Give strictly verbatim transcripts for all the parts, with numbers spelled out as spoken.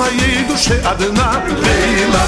моей душе одна, Лейла.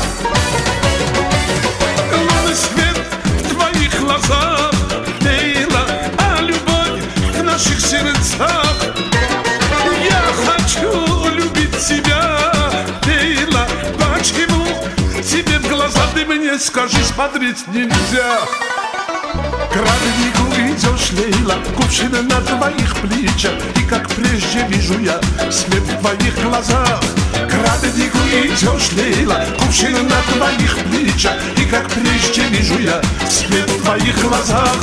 Лунный свет в твоих глазах, Лейла, а любовь в наших сердцах. Я хочу любить тебя, Лейла. Почему тебе в глаза ты мне скажи, смотреть нельзя? К роднику идешь, Лейла, кувшины на твоих плечах, и как прежде вижу я свет в твоих глазах. К роднику идешь, Лейла, кувшины на твоих плечах, и как прежде вижу я свет в твоих глазах.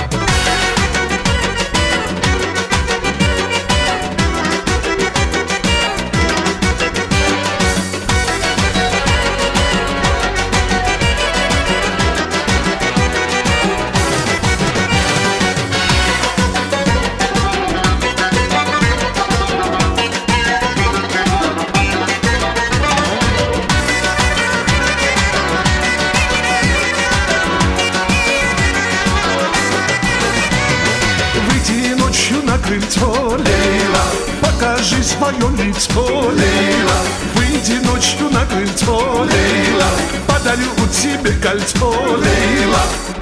Крыльцо, Лейла, покажи свое лицо, Лейла. Выйди ночью на крыльцо, Лейла, подарю тебе кольцо, Лейла.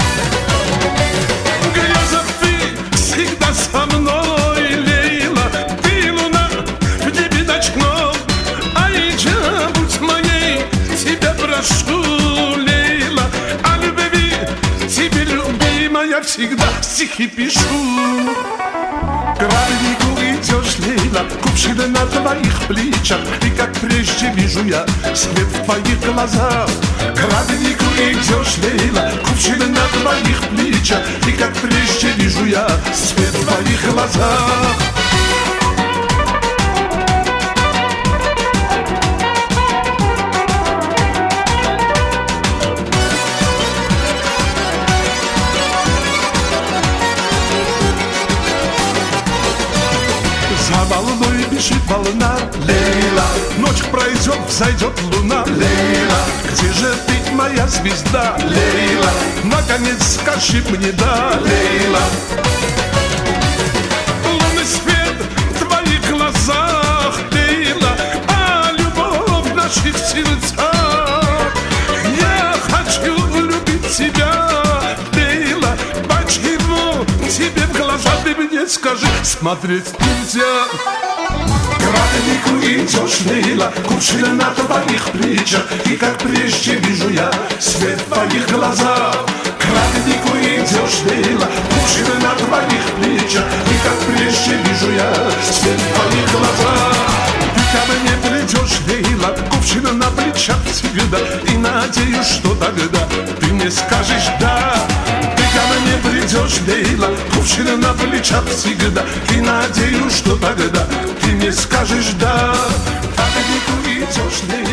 Греза ты всегда со мной, Лейла. Ты луна в небе ночном, Айджа, будь моей, тебя прошу, Лейла. О любви тебе, любимая, всегда стихи пишу. К роднику идешь, Лейла, кувшины на твоих плечах, и как прежде вижу я свет в твоих глазах. К роднику идешь, Лейла, кувшины на твоих плечах, и как прежде вижу я свет в твоих глазах. За волной бежит волна, Лейла. Ночь пройдет, взойдет луна, Лейла. Где же ты, моя звезда, Лейла? Наконец скажи мне да, Лейла. Лунный свет в твоих глазах, Лейла, а любовь в наших сердцах. Я хочу любить тебя, Лейла. Почему тебе в глаза ты мне скажи, смотреть нельзя? К роднику идешь, Лейла, кувшины на твоих плечах, и как прежде вижу я свет в твоих глазах. К роднику идешь, Лейла, кувшины на твоих плечах, и как прежде вижу я свет в твоих глазах. Ты ко мне придешь, Лейла, кувшины на плечах всегда, и надеюсь, что тогда ты мне скажешь да. Ко мне придешь, Лейла, кувшины на плечах всегда, и надеюсь, что тогда ты мне скажешь да. К роднику идешь, Лейла.